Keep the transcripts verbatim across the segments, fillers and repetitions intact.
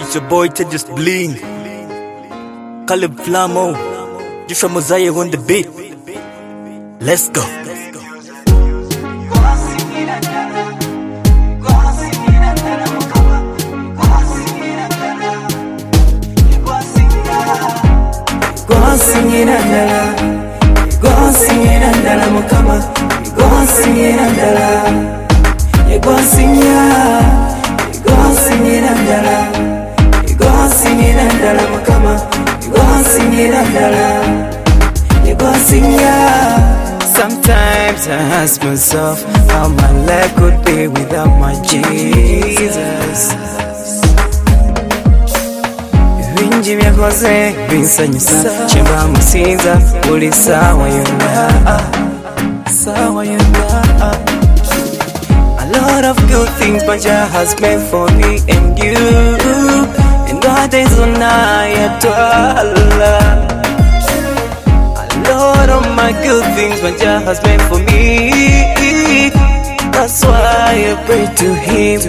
It's your boy Tejas Bling, Caleb Flamo, Joshua Mosiah on the beat. Let's go. Go sing it andala, go sing it andala mukama, go sing it andala, go sing ya, go sing it andala, go sing it andala mukama, go sing it andala, go sing ya. Sometimes I ask myself how my life could be without my Jesus. Binji byakoze binsanyusa kyemba musinza buli sawa yonna sawa yonna. A lot of good things my Jah has meant for me and you, and God is on Allah. A lot of my good things my Jah has meant for me, that's why I pray to Him.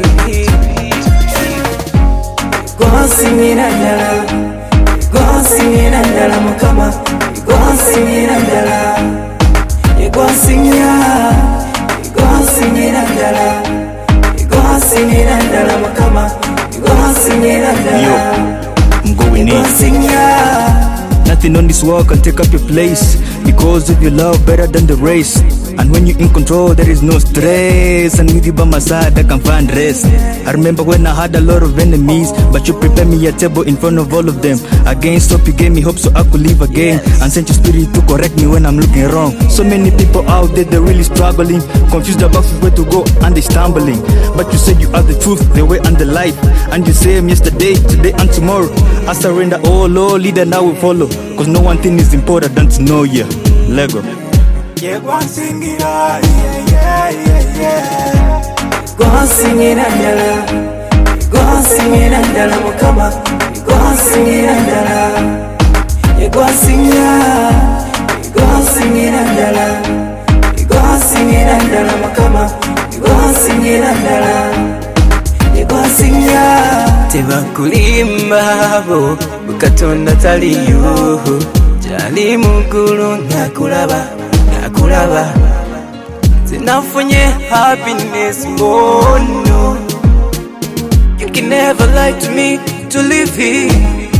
Go sing it andala, go sing it andala mukama, go sing it andala, go sing ya, go sing it andala, go sing it andala mukama, go sing it andala. I'm going in. Sing ya. Nothing on this world can take up your place, because of your love better than the race. And when you're in control, there is no stress. And with you by my side, I can find rest. I remember when I had a lot of enemies, but you prepared me a table in front of all of them. Against hope, you gave me hope so I could live again, and sent your spirit to correct me when I'm looking wrong. So many people out there, they're really struggling, confused about where to go and they're stumbling. But you said you are the truth, the way and the life, and you same yesterday, today and tomorrow. I surrender, oh Lord, leader now we follow, cause no one thing is important than to know you. Lego. Yeah, go sing it, yeah, yeah, yeah, yeah. Go sing it andala, go sing it andala mukama, go sing it andala, go sing ya, go sing it andala, go sing it andala mukama, go sing it andala, go sing ya. Teba kulimba bo, bukatonda taliyo, jali mugulu nakulaba. Nakulaba, sinafunye happiness, oh no. You can never lie to me to live here.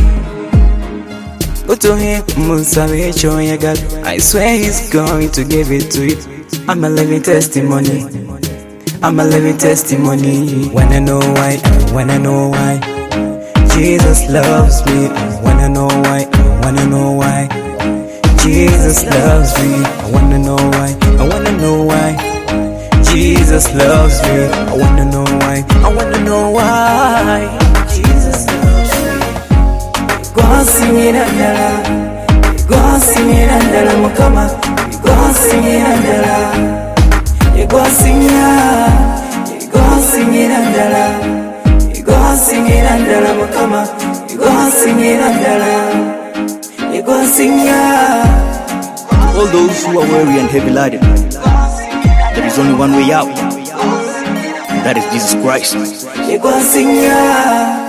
Go to him, musabe choyagal. I swear he's going to give it to you. I'm a living testimony, I'm a living testimony. Wanna know why, wanna know why Jesus loves me. Wanna know why, wanna know why Jesus loves me. I wanna know why, I wanna know why Jesus loves me. I wanna know why, I wanna know why Jesus loves me. Go sing it andala, go sing it andala mukama, go sing it andala, go sing ya, go sing it andala, go sing it andala mukama, go sing it andala, go sing ya. All those who are weary and heavy laden, there is only one way out, and that is Jesus Christ. Go sing ya.